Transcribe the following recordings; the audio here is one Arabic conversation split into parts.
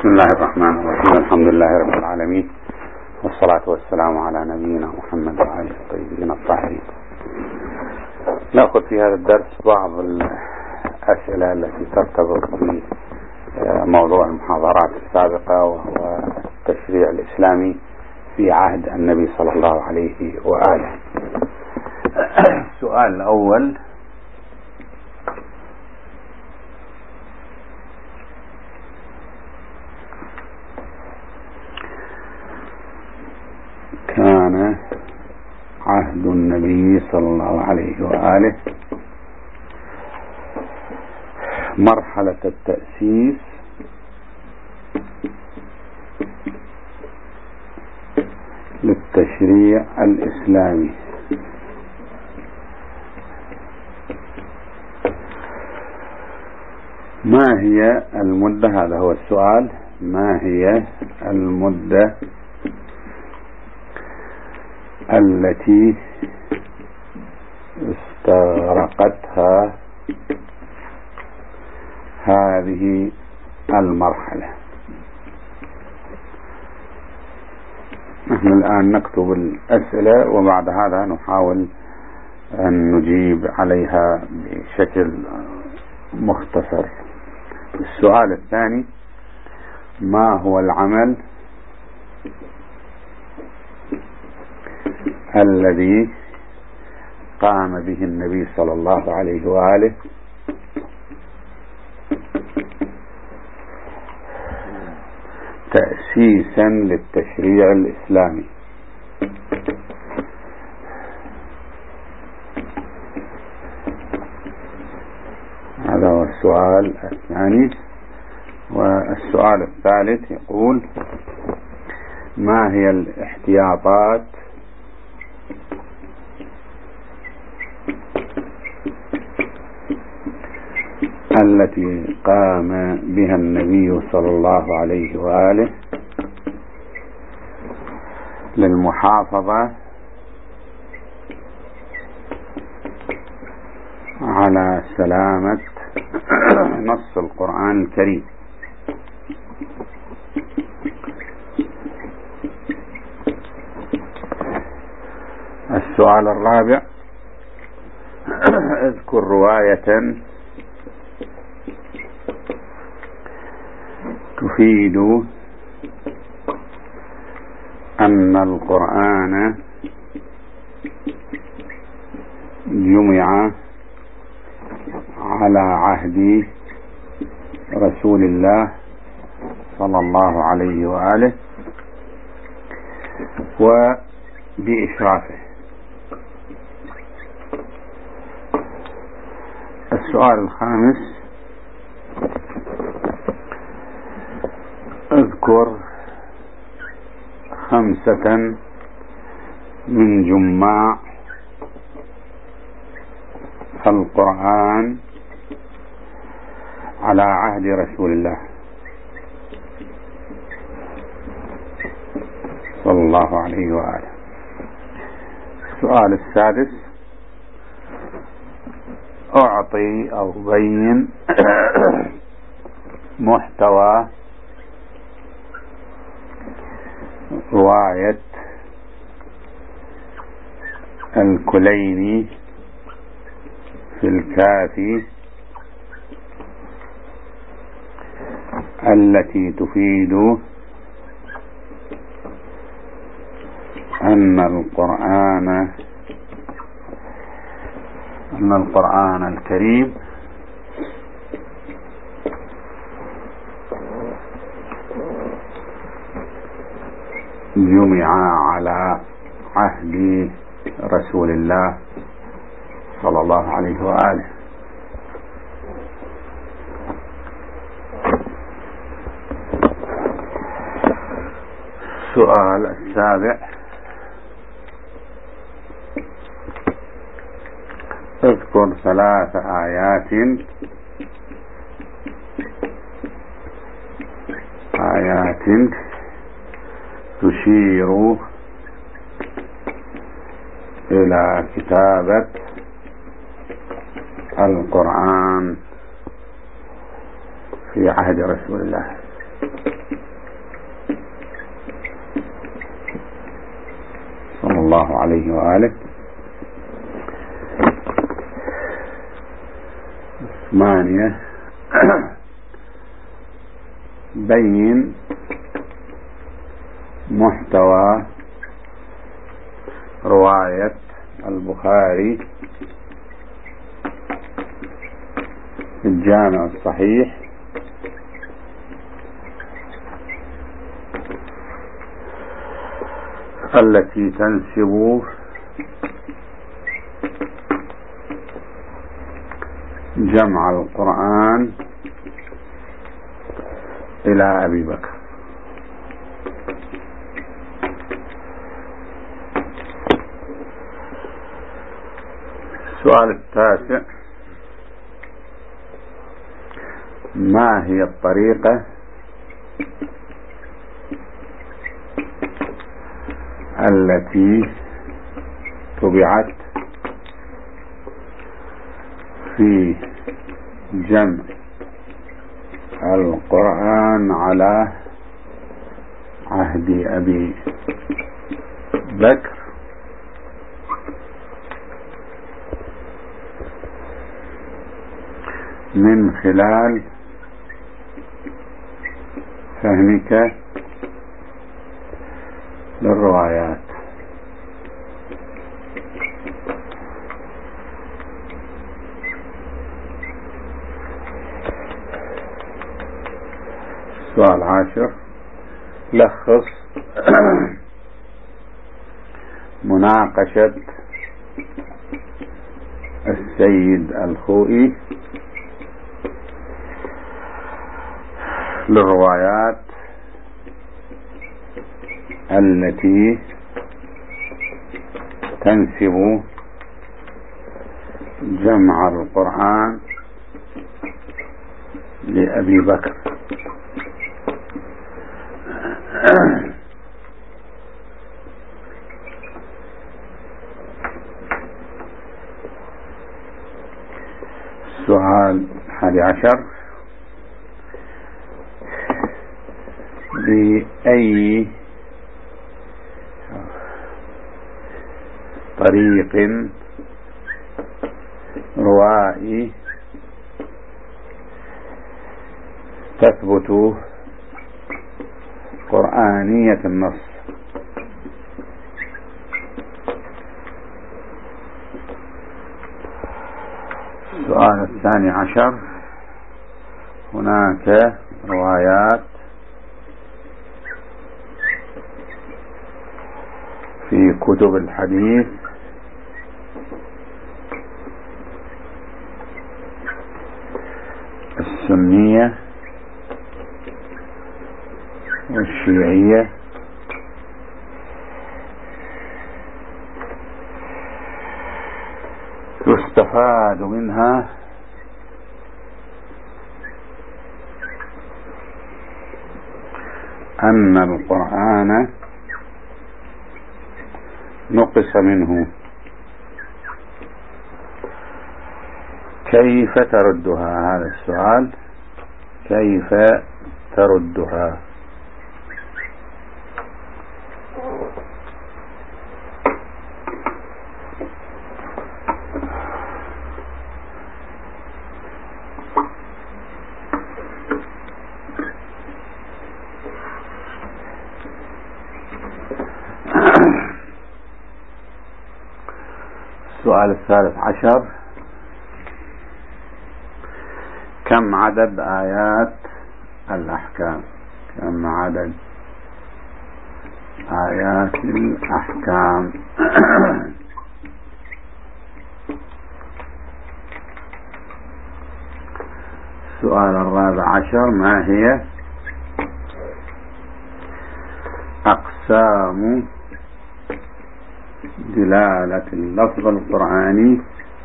بسم الله الرحمن الرحيم. الحمد لله رب العالمين، والصلاة والسلام على نبينا محمد وآله الطيبين الطاهرين. نأخذ في هذا الدرس بعض الأسئلة التي ترتبط بموضوع المحاضرات السابقة، وهو التشريع الإسلامي في عهد النبي صلى الله عليه وآله. السؤال الأول: كان عهد النبي صلى الله عليه وآله مرحلة التأسيس للتشريع الإسلامي. ما هي المدة؟ هذا هو السؤال. ما هي المدة التي استغرقتها هذه المرحلة؟ نحن الآن نكتب الأسئلة، وبعد هذا نحاول أن نجيب عليها بشكل مختصر. السؤال الثاني: ما هو العمل الذي قام به النبي صلى الله عليه وآله تأسيسا للتشريع الإسلامي؟ هذا هو السؤال الثاني. والسؤال الثالث يقول: ما هي الاحتياطات التي قام بها النبي صلى الله عليه وآله للمحافظة على سلامة نص القرآن الكريم؟ السؤال الرابع: اذكر رواية تفيد أن القرآن جمع على عهد رسول الله صلى الله عليه وآله وبإشرافه. السؤال الخامس: اذكر 5 من جماع القرآن على عهد رسول الله صلى الله عليه وآله. السؤال السادس: أعطي أو بين محتوى رواية الكليني في الكافي التي تفيد أن القرآن الكريم جمع على عهد رسول الله صلى الله عليه وآله. السؤال السابع: اذكر 3 آيات تشير إلى كتابة القرآن في عهد رسول الله. الله عليه وآله. 8 بين محتوى رواية البخاري في الجامع الصحيح التي تنسب جمع القرآن إلى أبي بكر. السؤال التاسع: ما هي الطريقة التي تبعت في جمع القرآن على عهد أبي بكر من خلال فهمك للروايات؟ السؤال 10: لخص مناقشة السيد الخوئي للروايات التي تنسب جمع القرآن لأبي بكر. السؤال 11: بأي طريق روائي تثبت قرآنية النص؟ السؤال 12: هناك روايات في كتب الحديث السنية والشيعية يستفاد منها أن القرآن نقص منه. كيف تردها؟ هذا السؤال، كيف تردها؟ السؤال 13: كم عدد آيات الأحكام؟ كم عدد آيات الأحكام؟ السؤال 14: ما هي أقسام دلالة اللفظ القرآني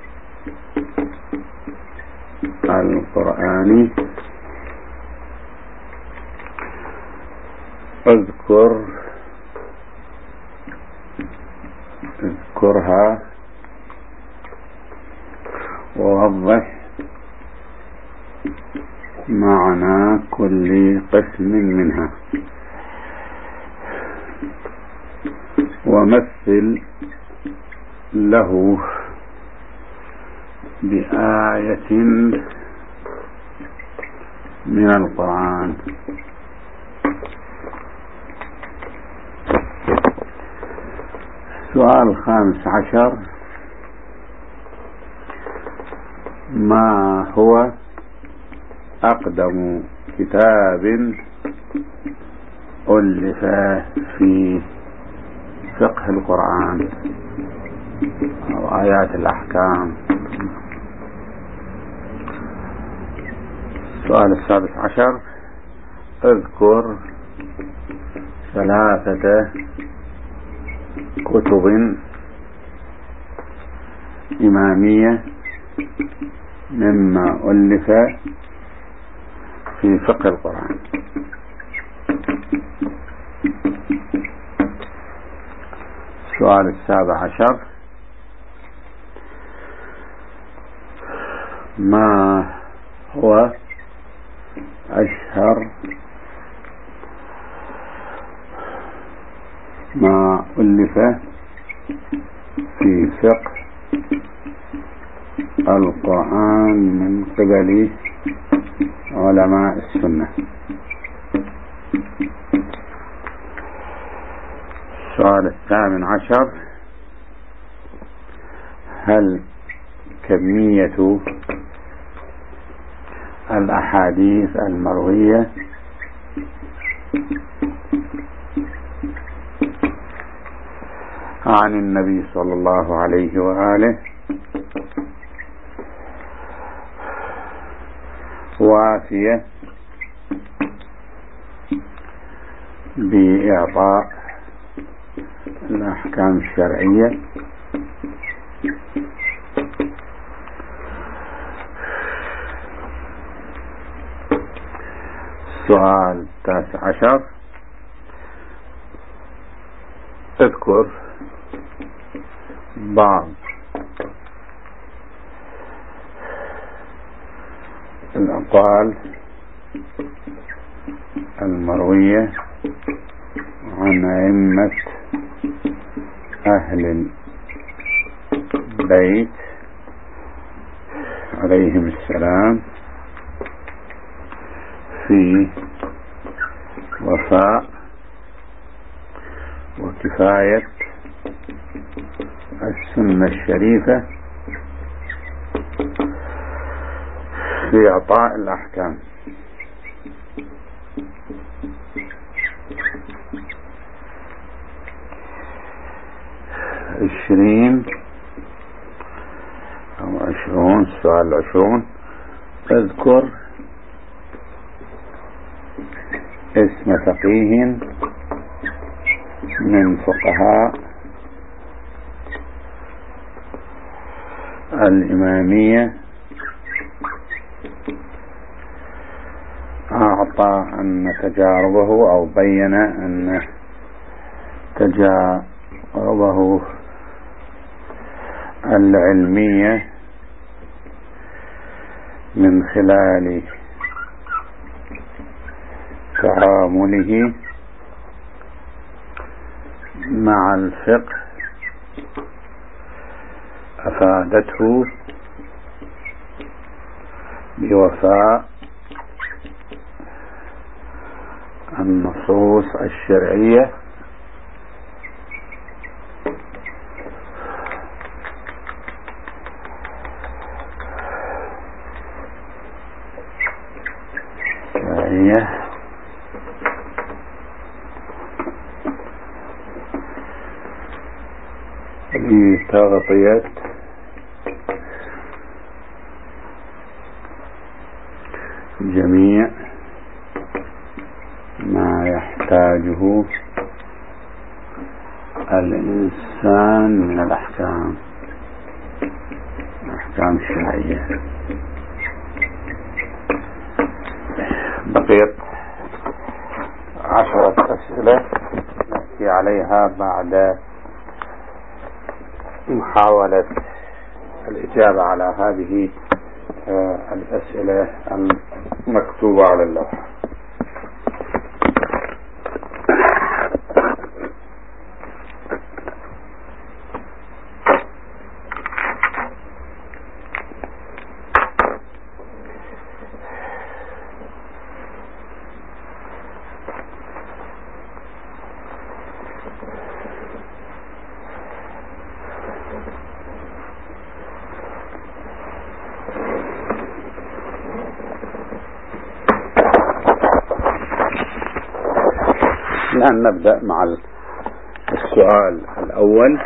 اذكرها ووضح معنى كل قسم منها. ومثل له بآية من القرآن. السؤال 15: ما هو أقدم كتاب ألف في فقه القرآن أو آيات الأحكام؟ السؤال 16: اذكر 3 كتب إمامية مما ألف في فقه القرآن. السؤال 17: ما هو أشهر ما ألف في فقه القرآن من قبل علماء السنة؟ السؤال 18: هل كمية الأحاديث المروية عن النبي صلى الله عليه وآله وافية بإعطاء الأحكام الشرعية؟ السؤال 19: اذكر بعض الأقوال المروية عن أئمة أهل البيت عليهم السلام في وفاء وكفاية السنة الشريفة في إعطاء الأحكام. 20 أو 20. السؤال 20: اذكر اسم فقيه من فقهاء الإمامية أعطى أن تجاربه أو بين أن تجاربه العلمية من خلال تعامله مع الفقه أفادته بوفاء النصوص الشرعية لتغطية جميع ما يحتاجه الإنسان من الأحكام الشرعية. بقيت 10 أسئلة نحكي عليها بعد محاولة الإجابة على هذه الأسئلة المكتوبة على اللوحة. الآن نبدأ مع السؤال الأول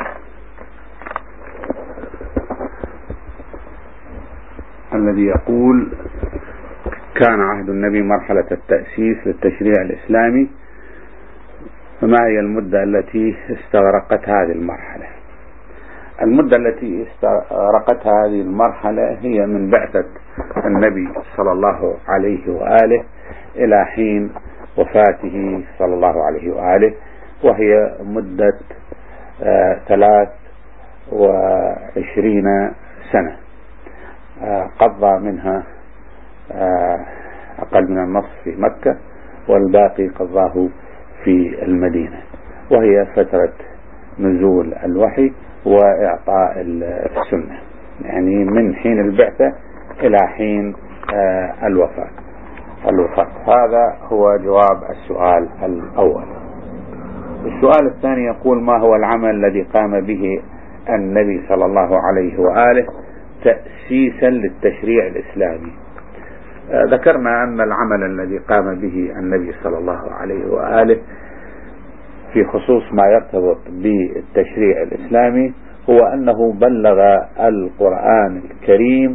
الذي يقول: كان عهد النبي مرحلة التأسيس للتشريع الإسلامي، فما هي المدة التي استغرقت هذه المرحلة؟ المدة التي استغرقتها هذه المرحلة هي من بعثة النبي صلى الله عليه وآله إلى حين وفاته صلى الله عليه وآله، وهي مدة 23 سنة، قضى منها أقل من النصف في مكة والباقي قضاه في المدينة، وهي فترة نزول الوحي وإعطاء السنة، يعني من حين البعثة إلى حين الوفاة. هذا هو جواب السؤال الأول. السؤال الثاني يقول: ما هو العمل الذي قام به النبي صلى الله عليه وآله تأسيسا للتشريع الإسلامي؟ ذكرنا أن العمل الذي قام به النبي صلى الله عليه وآله في خصوص ما يرتبط بالتشريع الإسلامي هو أنه بلغ القرآن الكريم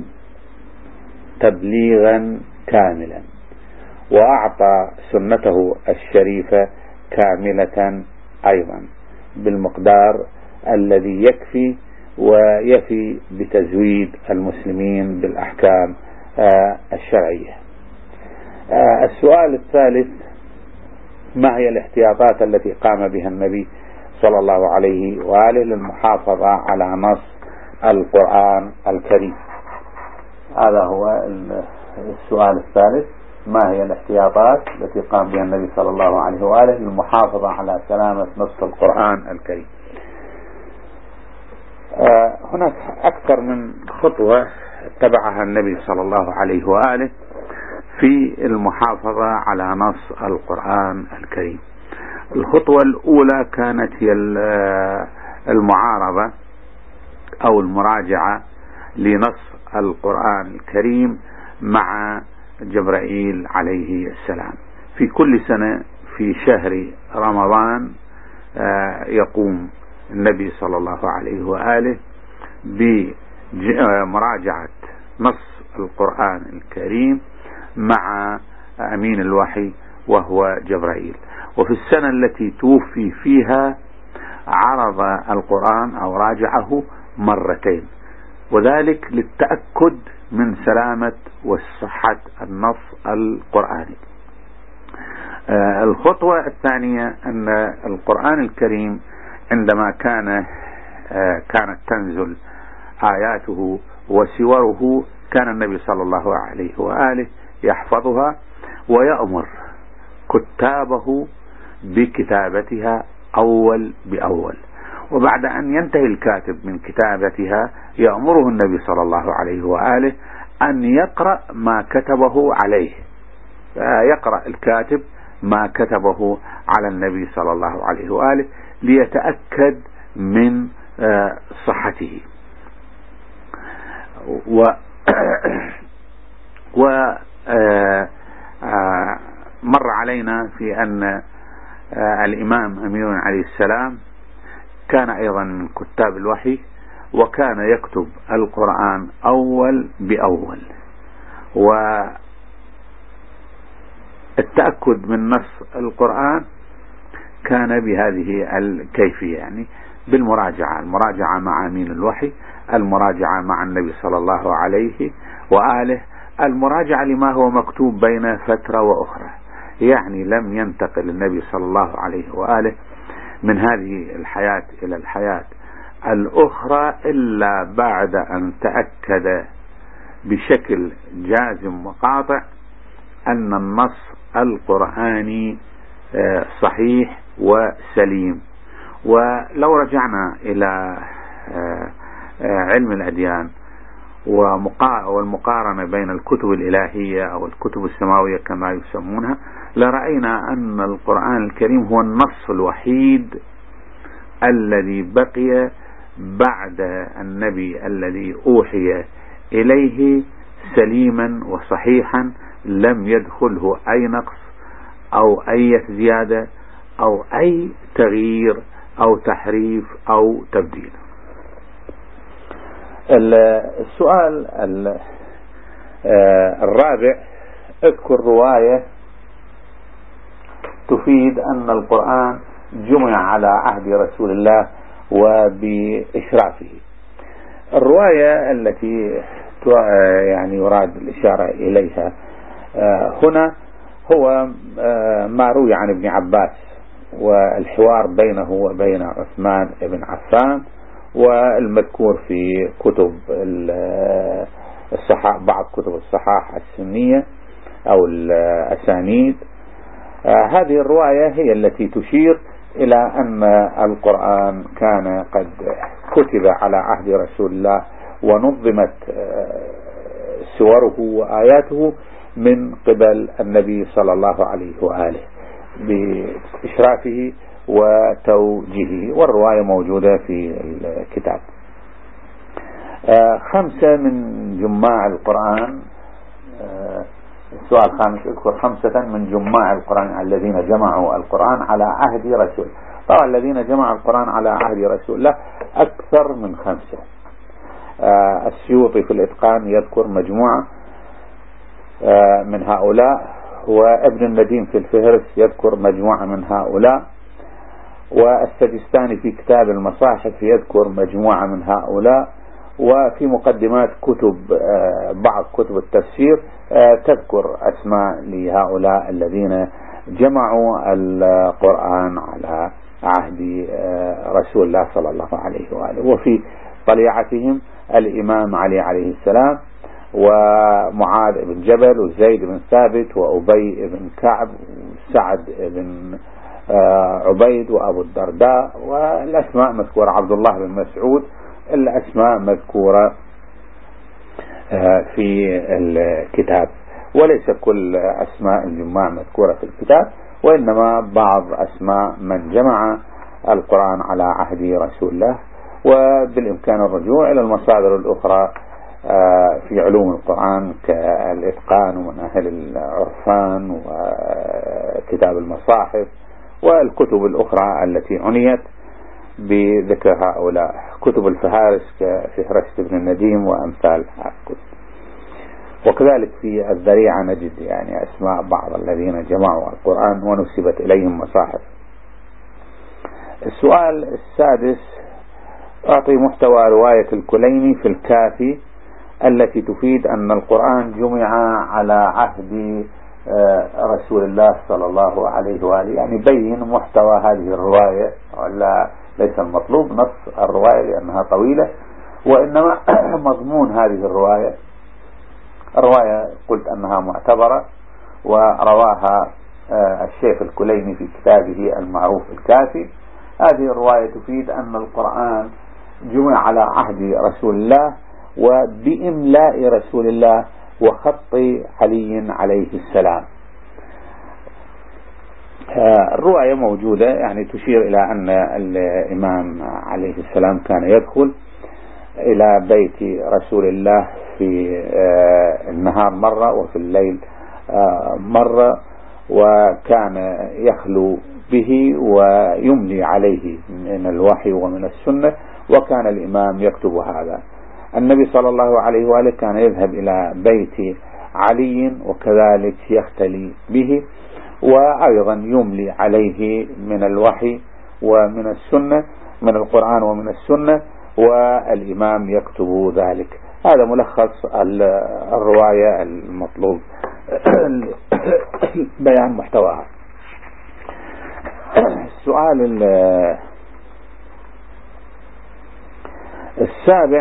تبليغا كاملا، وأعطى سنته الشريفة كاملة أيضا بالمقدار الذي يكفي ويفي بتزويد المسلمين بالأحكام الشرعية. السؤال الثالث: ما هي الاحتياطات التي قام بها النبي صلى الله عليه وآله للمحافظة على نص القرآن الكريم؟ هذا هو السؤال الثالث: ما هي الاحتياطات التي قام بها النبي صلى الله عليه وآله للمحافظة على سلامة نص القرآن الكريم؟ هناك أكثر من خطوة اتبعها النبي صلى الله عليه وآله في المحافظة على نص القرآن الكريم. الخطوة الأولى كانت هي المعارضة أو المراجعة لنص القرآن الكريم مع جبرائيل عليه السلام. في كل سنة في شهر رمضان يقوم النبي صلى الله عليه وآله بمراجعة نص القرآن الكريم مع أمين الوحي وهو جبرائيل. وفي السنة التي توفي فيها عرض القرآن أو راجعه مرتين، وذلك للتأكد من سلامة وصحة النص القرآني. الخطوة الثانية أن القرآن الكريم عندما كانت تنزل آياته وسوره كان النبي صلى الله عليه وآله يحفظها ويأمر كتابه بكتابتها أول بأول، وبعد أن ينتهي الكاتب من كتابتها يأمره النبي صلى الله عليه وآله أن يقرأ ما كتبه عليه، يقرأ الكاتب ما كتبه على النبي صلى الله عليه وآله ليتأكد من صحته. مر علينا في أن الإمام أمير عليه السلام كان أيضا من كتاب الوحي، وكان يكتب القرآن أول بأول، والتأكد من نص القرآن كان بهذه الكيفية، يعني بالمراجعة، المراجعة مع أمين الوحي، المراجعة مع النبي صلى الله عليه وآله، المراجعة لما هو مكتوب بين فترة وأخرى، يعني لم ينتقل النبي صلى الله عليه وآله من هذه الحياة إلى الحياة الأخرى إلا بعد أن تأكد بشكل جازم وقاطع أن النص القرآني صحيح وسليم. ولو رجعنا إلى علم الأديان والمقارنة بين الكتب الإلهية أو الكتب السماوية كما يسمونها، لرأينا أن القرآن الكريم هو النص الوحيد الذي بقي بعد النبي الذي أوحي إليه سليما وصحيحا، لم يدخله أي نقص أو أي زيادة أو أي تغيير أو تحريف أو تبديل. السؤال الرابع: اذكر رواية تفيد أن القرآن جمع على عهد رسول الله وبإشرافه. الرواية التي يعني يراد الإشارة إليها هنا هو ما روي عن ابن عباس والحوار بينه وبين عثمان بن عفان، والمذكور في كتب بعض كتب الصحاح السنية أو الأسانيد. هذه الرواية هي التي تشير إلى أن القرآن كان قد كتب على عهد رسول الله ونظمت سوره وآياته من قبل النبي صلى الله عليه وآله بإشرافه وتوجيهه، والرواية موجودة في الكتاب. 5 من جماع القرآن. السؤال الخامس: اذكر 5 من جماع القرآن الذين جمعوا القرآن على عهد رسول. طبعا الذين جمعوا القرآن على عهد رسول الله أكثر من 5. السيوطي في الإتقان يذكر مجموعة من هؤلاء، وابن النديم في الفهرس يذكر مجموعة من هؤلاء، والسجستاني في كتاب المصاحف يذكر مجموعة من هؤلاء، وفي مقدمات بعض كتب التفسير تذكر أسماء لهؤلاء الذين جمعوا القرآن على عهد رسول الله صلى الله عليه وآله. وفي طليعتهم الإمام علي عليه السلام، ومعاذ بن جبل، وزيد بن ثابت، وأبي بن كعب، وسعد بن عبيد، وأبو الدرداء، والأسماء مذكورة، عبد الله بن مسعود. الأسماء مذكورة في الكتاب، وليس كل أسماء الجماع مذكورة في الكتاب، وإنما بعض أسماء من جمع القرآن على عهد رسول الله. وبالإمكان الرجوع إلى المصادر الأخرى في علوم القرآن كالإتقان ومناهل العرفان وكتاب المصاحف والكتب الأخرى التي عنيت بذكر هؤلاء، كتب الفهارس كفهرس ابن النديم وأمثال الكتب. وكذلك في الذريعة نجد يعني أسماء بعض الذين جمعوا القرآن ونسبت إليهم مصاحف. السؤال السادس: أعطي محتوى رواية الكليني في الكافي التي تفيد أن القرآن جمع على عهد رسول الله صلى الله عليه وآله. يعني بين محتوى هذه الرواية، ولا ليس المطلوب نص الرواية لأنها طويلة، وإنما مضمون هذه الرواية. الرواية قلت أنها معتبرة، ورواها الشيخ الكليني في كتابه المعروف الكافي. هذه الرواية تفيد أن القرآن جمع على عهد رسول الله وبإملاء رسول الله وخط علي عليه السلام. الرواية موجودة، يعني تشير إلى أن الإمام عليه السلام كان يدخل إلى بيت رسول الله في النهار مرة وفي الليل مرة، وكان يخلو به ويملي عليه من الوحي ومن السنة، وكان الإمام يكتب هذا. النبي صلى الله عليه وآله كان يذهب إلى بيت علي وكذلك يختلي به، وأيضا يملي عليه من الوحي ومن السنة، من القرآن ومن السنة، والإمام يكتب ذلك. هذا ملخص الرواية المطلوب بيان محتواها. السؤال السابع: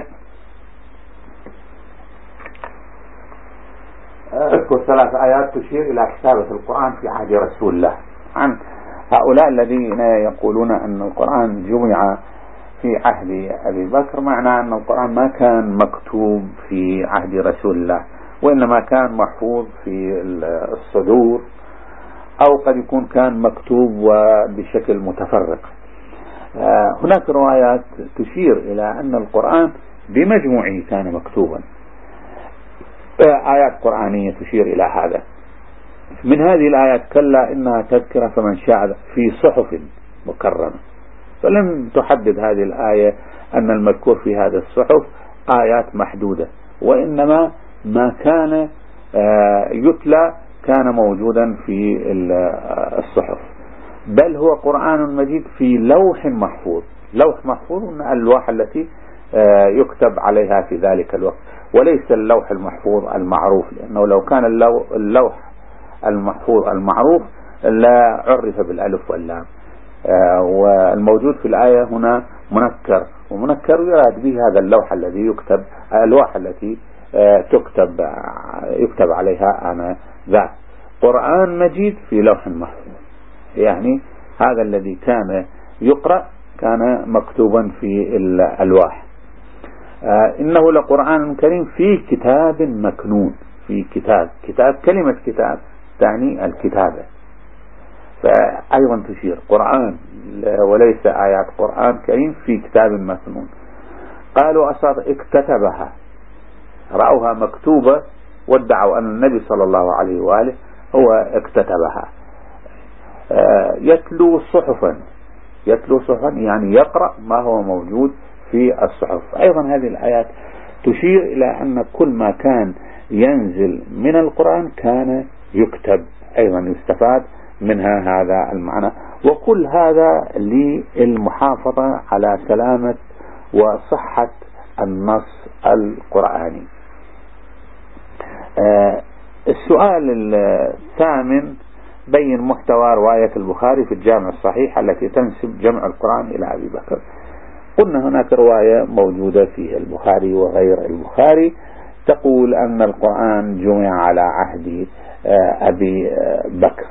اذكر 3 آيات تشير إلى كتابة القرآن في عهد رسول الله. عن هؤلاء الذين يقولون أن القرآن جمع في عهد أبي بكر، معناه أن القرآن ما كان مكتوب في عهد رسول الله، وإنما كان محفوظ في الصدور، أو قد يكون كان مكتوب وبشكل متفرق. هناك روايات تشير إلى أن القرآن بمجموعه كان مكتوبا، آيات قرآنية تشير إلى هذا. من هذه الآيات كلا إنها تذكرة فمن شاء في صحف مكرمة. فلم تحدد هذه الآية أن المذكور في هذا الصحف آيات محدودة، وإنما ما كان يتلى كان موجودا في الصحف، بل هو قرآن مجيد في لوح محفوظ. لوح محفوظ من الألواح التي يكتب عليها في ذلك الوقت، وليس اللوح المحفوظ المعروف، لأنه لو كان اللوح المحفوظ المعروف لا عرف بالألف واللام. والموجود في الآية هنا منكر، ومنكر يراد به هذا اللوح الذي يكتب، الألواح التي يكتب عليها أنا ذات. قرآن مجيد في لوح محفوظ، يعني هذا الذي كان يقرأ كان مكتوبا في الألواح. إنه لقرآن كريم في كتاب مكنون. في كتاب كلمة كتاب تعني الكتابة، فأيضا تشير قرآن وليس آيات قرآن كريم في كتاب مكنون. قالوا اكتتبها، رأوها مكتوبة وادعوا أن النبي صلى الله عليه وآله هو اكتتبها. يتلو صحفا يعني يقرأ ما هو موجود في الصحف. أيضا هذه الآيات تشير إلى أن كل ما كان ينزل من القرآن كان يكتب، أيضا يستفاد منها هذا المعنى. وكل هذا للمحافظة على سلامة وصحة النص القرآني. السؤال الثامن: بين محتوى رواية البخاري في الجامع الصحيح التي تنسب جمع القرآن إلى أبي بكر. قلنا هناك رواية موجودة في البخاري وغير البخاري تقول أن القرآن جمع على عهد أبي بكر.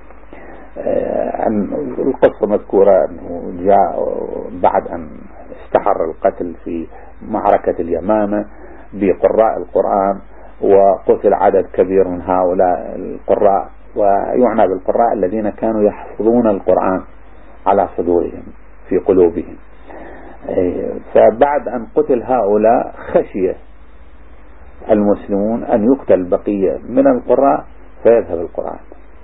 القصة مذكورة أنه جاء بعد أن استحر القتل في معركة اليمامة بقراء القرآن، وقتل عدد كبير من هؤلاء القراء، ويعنى بالقراء الذين كانوا يحفظون القرآن على صدورهم في قلوبهم. فبعد أن قتل هؤلاء خشي المسلمون أن يقتل بقية من القراء فيذهب القرآن،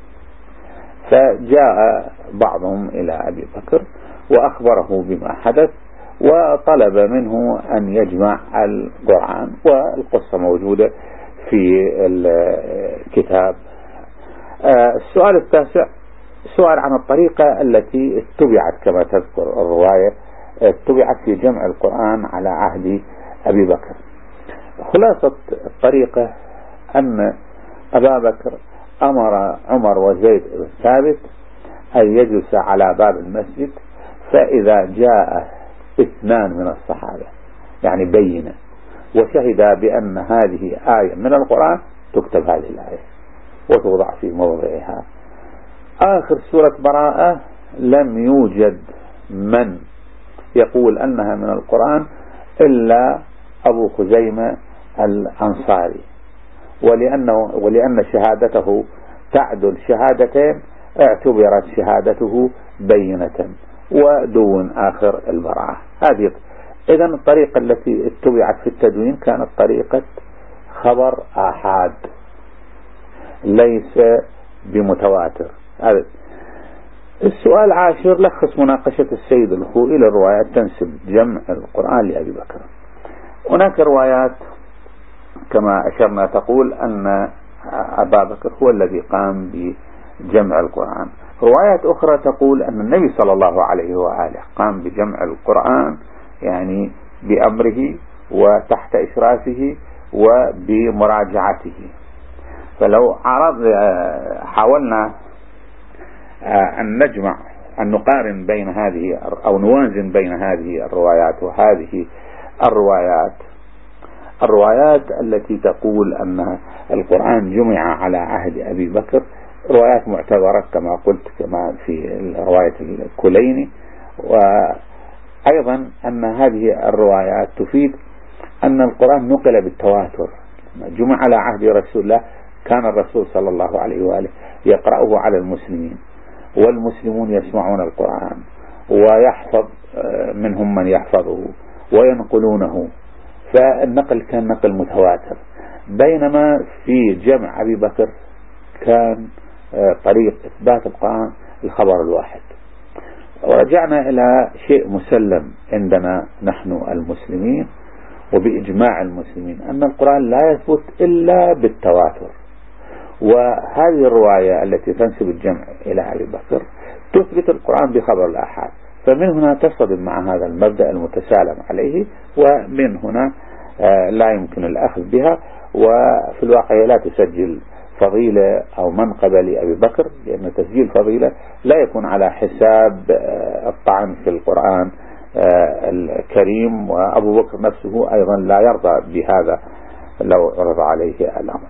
فجاء بعضهم إلى أبي بكر وأخبره بما حدث وطلب منه أن يجمع القرآن، والقصة موجودة في الكتاب. السؤال التاسع سؤال عن الطريقة التي اتبعت كما تذكر الرواية، اتبعت في جمع القرآن على عهد أبي بكر. خلاصة الطريقة أن أبا بكر أمر عمر وزيد بن ثابت أن يجلس على باب المسجد، فإذا جاء 2 من الصحابة يعني بينة وشهد بأن هذه آية من القرآن تكتب هذه الآية وتوضع في موضعها. آخر سورة براءة لم يوجد من يقول أنها من القرآن إلا أبو خزيمة الأنصاري، ولأن شهادته تعدل شهادتين اعتبرت شهادته بينة ودون آخر البراءة. هذه إذن الطريقة التي اتبعت في التدوين كانت طريقة خبر آحاد ليس بمتواتر. السؤال العاشر: لخص مناقشة السيد الخوئي للروايات تنسب جمع القرآن لأبي بكر. هناك روايات كما أشرنا تقول أن أبا بكر هو الذي قام بجمع القرآن. روايات أخرى تقول أن النبي صلى الله عليه وآله قام بجمع القرآن يعني بأمره وتحت إشرافه وبمراجعته. فلو حاولنا أن نجمع أن نقارن بين هذه أو نوازن بين هذه الروايات وهذه الروايات التي تقول أن القرآن جمع على عهد أبي بكر روايات معتبرة كما قلت، كما في رواية الكليني، وأيضا أن هذه الروايات تفيد أن القرآن نقل بالتواتر، جمع على عهد رسول الله، كان الرسول صلى الله عليه وآله يقرأه على المسلمين والمسلمون يسمعون القرآن ويحفظ منهم من يحفظه وينقلونه، فالنقل كان نقل متواتر. بينما في جمع أبي بكر كان طريق إثبات القرآن الخبر الواحد. ورجعنا إلى شيء مسلم عندنا نحن المسلمين وبإجماع المسلمين أن القرآن لا يثبت إلا بالتواتر. وهذه الرواية التي تنسب الجمع إلى أبي بكر تثبت القرآن بخبر الآحاد، فمن هنا تصطدم مع هذا المبدأ المتسالم عليه، ومن هنا لا يمكن الأخذ بها. وفي الواقع لا تسجل فضيلة أو منقبة لأبي بكر، لأن تسجيل فضيلة لا يكون على حساب الطعن في القرآن الكريم، وأبو بكر نفسه أيضا لا يرضى بهذا لو عرض عليه الأمر.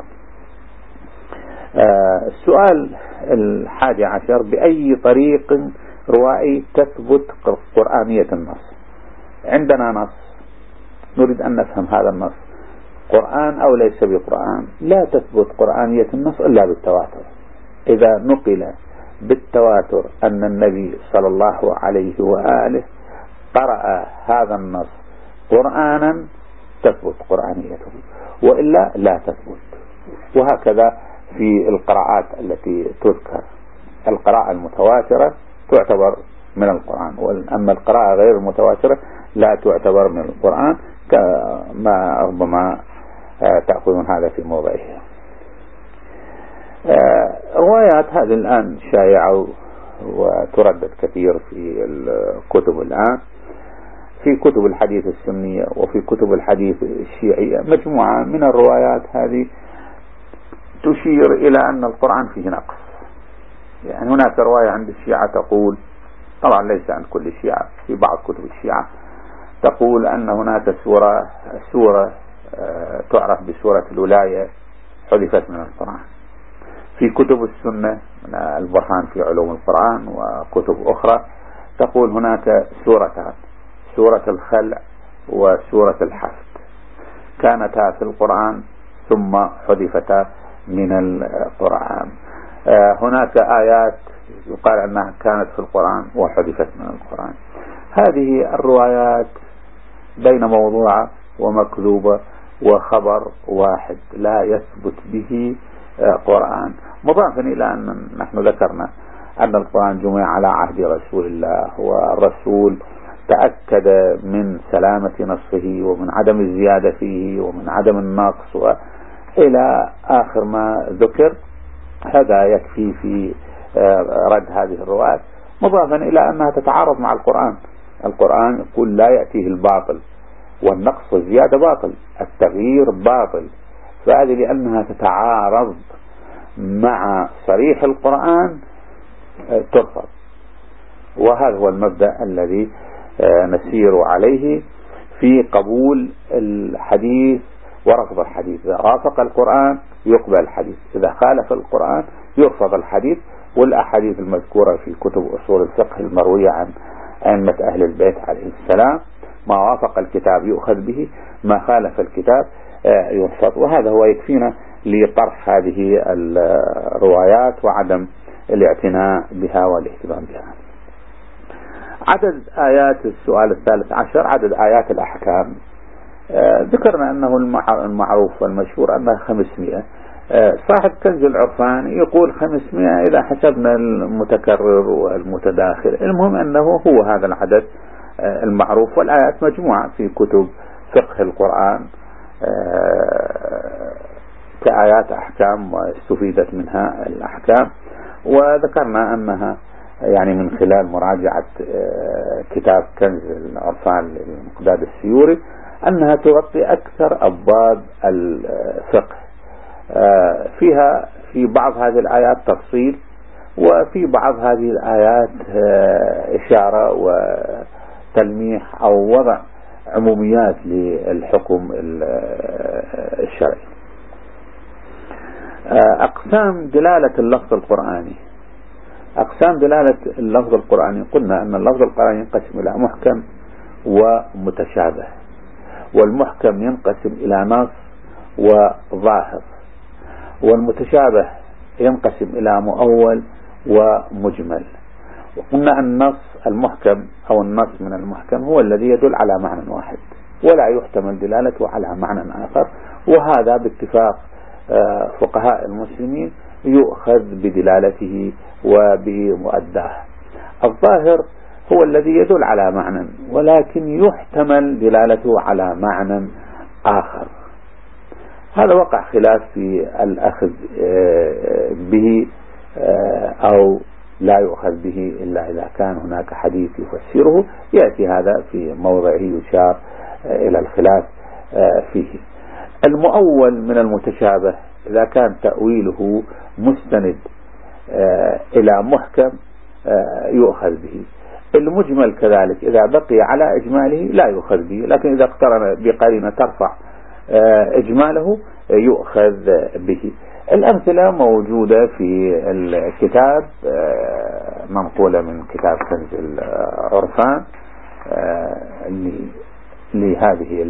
السؤال 11: بأي طريق روائي تثبت قرآنية النص؟ عندنا نص نريد أن نفهم هذا النص قرآن أو ليس بقرآن. لا تثبت قرآنية النص إلا بالتواتر. إذا نقل بالتواتر أن النبي صلى الله عليه وآله قرأ هذا النص قرآنا تثبت قرآنيته، وإلا لا تثبت. وهكذا في القراءات التي تذكر، القراءة المتواترة تعتبر من القرآن، أما القراءة غير المتواترة لا تعتبر من القرآن، كما ربما تأخذون هذا في موضعه. روايات هذه الآن شائعة وتردد كثير في الكتب الآن، في كتب الحديث السنية وفي كتب الحديث الشيعية. مجموعة من الروايات هذه تشير إلى أن القرآن فيه نقص. يعني هناك رواية عند الشيعة تقول، طبعا ليس عند كل الشيعة، في بعض كتب الشيعة تقول أن هناك سورة تعرف بسورة الولاية حذفت من القرآن. في كتب السنة من البرهان في علوم القرآن وكتب أخرى تقول هناك سورتان، سورة الخلع وسورة الحفد، كانتا في القرآن ثم حذفتا من القرآن. هناك آيات يقال أنها كانت في القرآن وحذفت من القرآن. هذه الروايات بين موضوعة ومكذوبة وخبر واحد لا يثبت به قرآن. مضافا إلى أن نحن ذكرنا أن القرآن جمع على عهد رسول الله، والرسول تأكد من سلامة نصه ومن عدم الزيادة فيه ومن عدم النقص إلى آخر ما ذكر. هذا يكفي في رد هذه الروايات، مضافا إلى أنها تتعارض مع القرآن. القرآن يقول لا يأتيه الباطل، والنقص والزيادة باطل، التغيير باطل، فهذه لأنها تتعارض مع صريح القرآن ترفض. وهذا هو المبدأ الذي نسير عليه في قبول الحديث ورفض الحديث. إذا وافق القرآن يقبل الحديث، إذا خالف القرآن يرفض الحديث. والأحاديث المذكورة في كتب أصول الفقه المروية عن أئمة أهل البيت عليه السلام، ما وافق الكتاب يؤخذ به، ما خالف الكتاب يرفض. وهذا هو يكفينا لطرح هذه الروايات وعدم الاعتناء بها والاهتمام بها. عدد آيات السؤال 13: عدد آيات الأحكام. ذكرنا أنه المعروف والمشهور أنها 500. صاحب كنز العرفان يقول 500 إذا حسبنا المتكرر والمتداخل. المهم أنه هو هذا العدد المعروف. والآيات مجموعة في كتب فقه القرآن كآيات أحكام واستفيدت منها الأحكام. وذكرنا أنها يعني من خلال مراجعة كتاب كنز العرفان للمقداد السيوري أنها تغطي أكثر أبواب الفقه. فيها في بعض هذه الآيات تفصيل، وفي بعض هذه الآيات إشارة وتلميح أو وضع عموميات للحكم الشرعي. أقسام دلالة اللفظ القرآني. أقسام دلالة اللفظ القرآني، قلنا أن اللفظ القرآني ينقسم إلى محكم ومتشابه، والمحكم ينقسم إلى نص وظاهر، والمتشابه ينقسم إلى مؤول ومجمل. وقلنا النص المحكم أو النص من المحكم هو الذي يدل على معنى واحد ولا يحتمل دلالته على معنى آخر. وهذا باتفاق فقهاء المسلمين يؤخذ بدلالته وبمؤداه. الظاهر هو الذي يدل على معنى، ولكن يحتمل دلالته على معنى آخر. هذا وقع خلاف في الأخذ به أو لا يؤخذ به إلا إذا كان هناك حديث يفسره، يأتي هذا في موضعه يشار إلى الخلاف فيه. المؤول من المتشابه إذا كان تأويله مستند إلى محكم يؤخذ به. المجمل كذلك إذا بقي على إجماله لا يؤخذ به، لكن إذا اقترن بقرينة ترفع إجماله يؤخذ به. الأمثلة موجودة في الكتاب، منقولة من كتاب كنز العرفان لهذه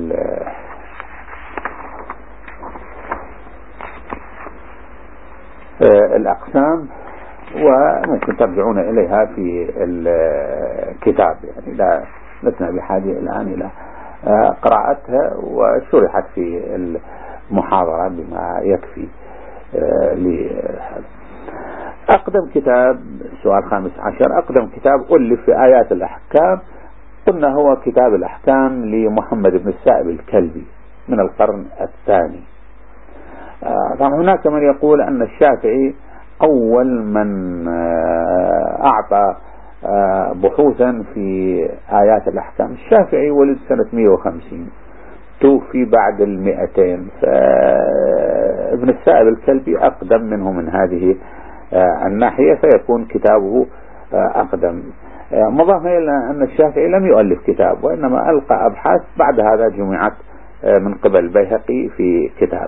الأقسام، وممكن ترجعون إليها في الكتاب، يعني لا لسنا بحاجة الآن إلى قراءتها، وشرحت في المحاضرة بما يكفي لهذا. أقدم كتاب، سؤال 15، أقدم كتاب ألف في آيات الأحكام، قلنا هو كتاب الأحكام لمحمد بن السائب الكلبي من القرن الثاني. طبعا هناك من يقول أن الشافعي أول من أعطى بحوثا في آيات الأحكام. الشافعي ولد سنة 150، توفي بعد 200، فابن السائب الكلبي أقدم منه من هذه الناحية، فيكون كتابه أقدم. مضافا إلى أن الشافعي لم يؤلف كتاب، وإنما ألقى أبحاث بعد هذا جمعت من قبل البيهقي في كتاب.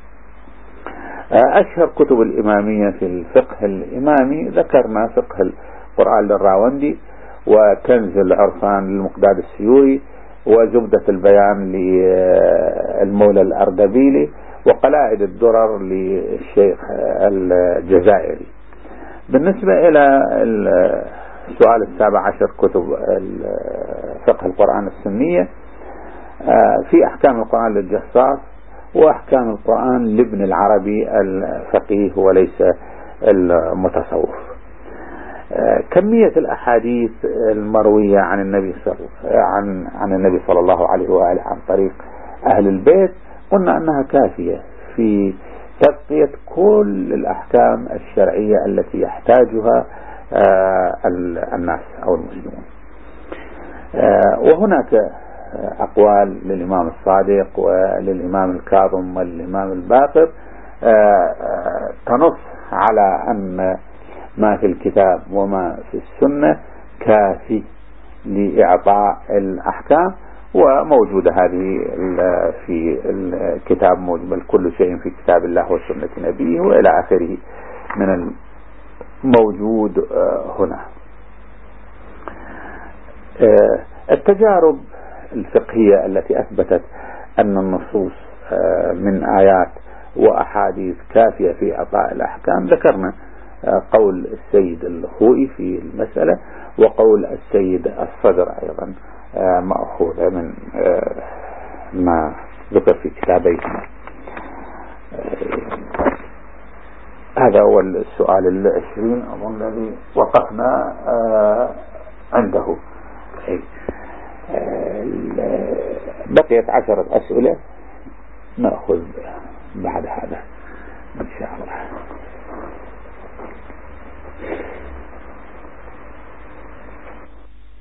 أشهر كتب الإمامية في الفقه الإمامي ذكرنا فقه القرآن للراوندي، وكنز العرفان للمقداد السيوري، وزبدة البيان للمولى الأردبيلي، وقلائد الدرر للشيخ الجزائري. بالنسبة إلى السؤال 17، كتب فقه القرآن السنية، في أحكام القرآن للجصاص، وأحكام القرآن لابن العربي الفقيه وليس المتصوف. كمية الأحاديث المروية عن النبي صلى الله عليه وآله عن طريق أهل البيت قلنا أنها كافية في تغطية كل الأحكام الشرعية التي يحتاجها الناس أو المسلمون. وهناك أقوال للإمام الصادق وللإمام الكاظم والإمام الباقر تنص على أن ما في الكتاب وما في السنة كافي لإعطاء الأحكام، وموجودة هذه في الكتاب مجمل كل شيء في كتاب الله وسنة نبيه وإلى آخره من الموجود هنا. التجارب الفقهية التي أثبتت أن النصوص من آيات وأحاديث كافية في إعطاء الأحكام، ذكرنا قول السيد الخوئي في المسألة، وقول السيد الصدر أيضا مأخوذة من ما ذكر في كتابيهما. هذا هو السؤال 20 أظن الذي وقفنا عنده. بقيت 10 أسئلة نأخذ بعد هذا إن شاء الله.